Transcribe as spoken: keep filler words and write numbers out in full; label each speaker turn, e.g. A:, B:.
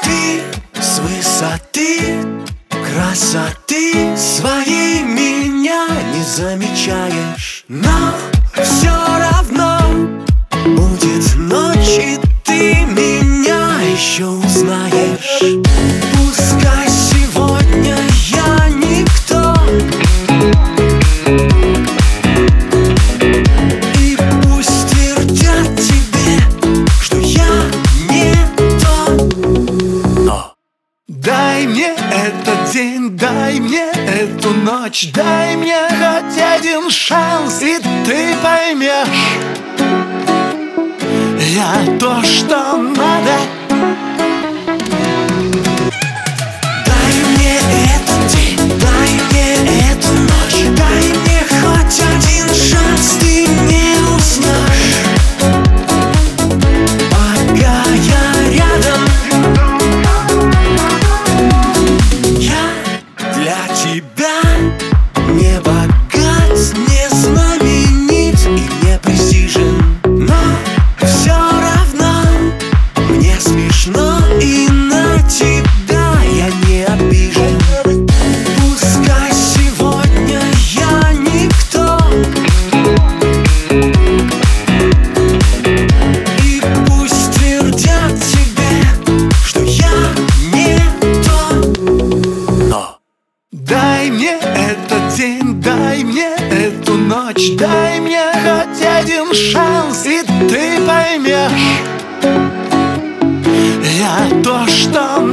A: Ты с высоты красоты своей меня не замечаешь, но все равно будет ночь, и ты меня еще узнаешь. Пускай сегодня я никто, и пусть твердят тебе, что я не то, но дай мне этот день, дай мне эту ночь, дай мне хоть один шанс, и ты поймешь, я то, что надо. Дай мне этот день, дай мне эту ночь, дай мне хоть один шанс, ты не уснешь, пока я рядом. Я для тебя не богат, не знаменит и не престижен, но все равно мне смешно, и на тебя я не обижен. Пускай сегодня я никто, и пусть твердят тебе, что я не то, но дай мне этот день, дай мне эту ночь, дай мне хоть один шанс, и ты поймешь, я то, что